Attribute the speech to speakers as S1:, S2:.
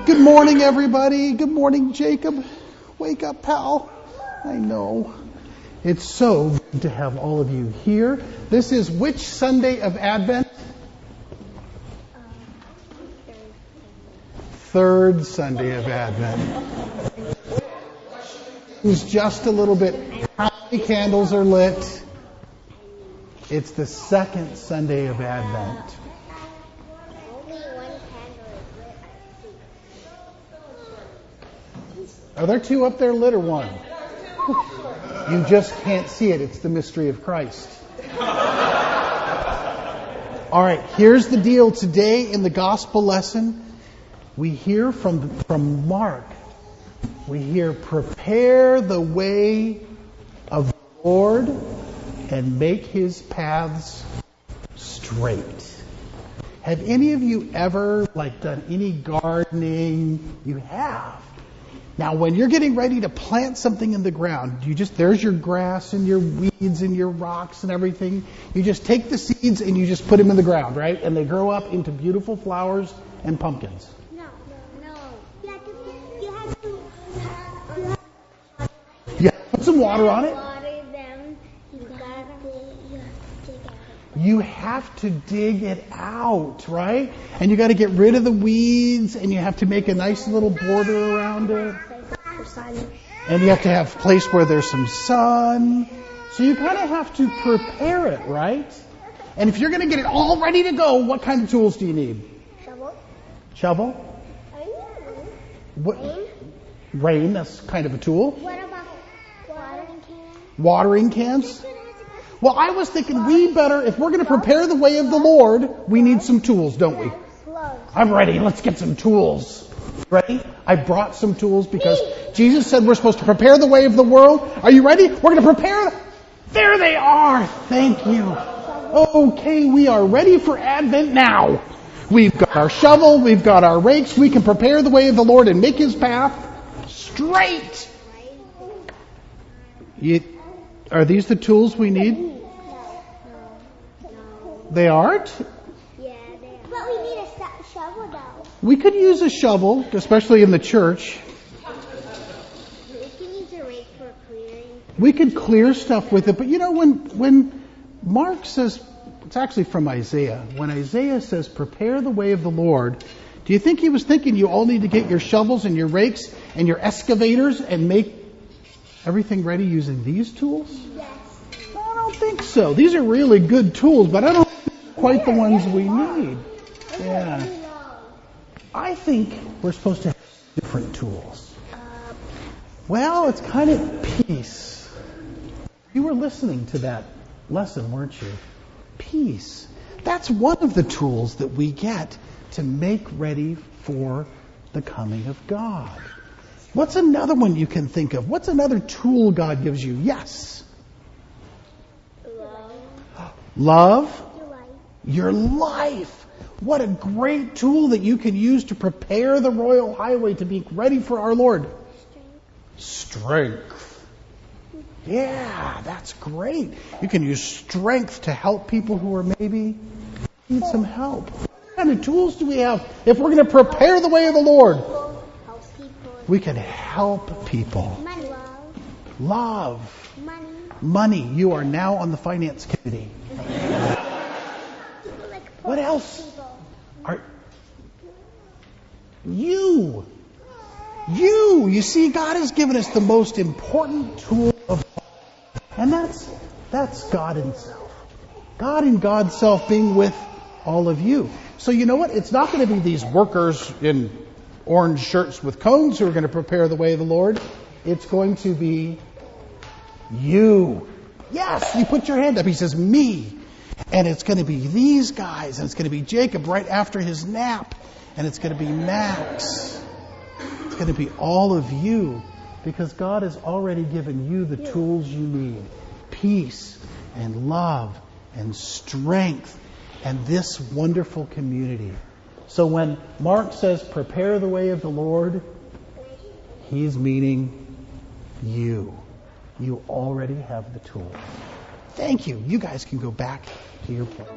S1: Good morning, everybody. Good morning, Jacob. Wake up, pal. I know. It's so good to have all of you here. This is which Sunday of Advent? Third Sunday of Advent. It's just a little bit. How many candles are lit? It's the second Sunday of Advent. Are there two up there lit or one? You just can't see it. It's the mystery of Christ. All right, here's the deal. Today in the gospel lesson, we hear from Mark. We hear, prepare the way of the Lord and make his paths straight. Have any of you ever done any gardening? You have. Now, when you're getting ready to plant something in the ground, there's your grass and your weeds and your rocks and everything. You just take the seeds and you just put them in the ground, right? And they grow up into beautiful flowers and pumpkins.
S2: No. You have to
S1: put some water on it.
S2: Water them.
S1: You have to dig it out, right? And you got to get rid of the weeds, and you have to make a nice little border around it. And you have to have a place where there's some sun. So you kind of have to prepare it, right? And if you're going to get it all ready to go, what kind of tools do you need? Shovel? What? Rain, that's kind of a tool.
S2: What about watering cans?
S1: Watering cans? Well, I was thinking if we're going to prepare the way of the Lord, we need some tools, don't we? I'm ready. Let's get some tools. Ready? I brought some tools because Jesus said we're supposed to prepare the way of the world. Are you ready? We're going to prepare. There they are. Thank you. Okay, we are ready for Advent now. We've got our shovel. We've got our rakes. We can prepare the way of the Lord and make his path straight. Are these the tools we need? They aren't?
S2: Yeah, they are. But we need a shovel, though.
S1: We could use a shovel, especially in the church.
S2: We can use a rake for clearing.
S1: We could clear stuff with it. But when Mark says, it's actually from Isaiah. When Isaiah says, prepare the way of the Lord, do you think he was thinking you all need to get your shovels and your rakes and your excavators and make everything ready using these tools?
S2: Yes.
S1: I don't think so. These are really good tools, but I don't think quite the ones we need. Yeah. I think we're supposed to have different tools. Well, it's kind of peace. You were listening to that lesson, weren't you? Peace. That's one of the tools that we get to make ready for the coming of God. What's another one you can think of? What's another tool God gives you? Yes. Love? Your life. What a great tool that you can use to prepare the royal highway to be ready for our Lord. Strength. Yeah, that's great. You can use strength to help people who are maybe need some help. What kind of tools do we have if we're going to prepare the way of the Lord? We can help people.
S2: Money.
S1: Love.
S2: Money.
S1: Money. You are now on the finance committee. What else? You. You see, God has given us the most important tool of all. And that's God himself. God and God's self being with all of you. So you know what? It's not going to be these workers in orange shirts with cones who are going to prepare the way of the Lord. It's going to be you. Yes, you put your hand up. He says, me. And it's going to be these guys. And it's going to be Jacob right after his nap. And it's going to be Max. It's going to be all of you. Because God has already given you the tools you need. Peace and love and strength and this wonderful community. So when Mark says, prepare the way of the Lord, he's meaning you. You already have the tools. Thank you. You guys can go back to your place.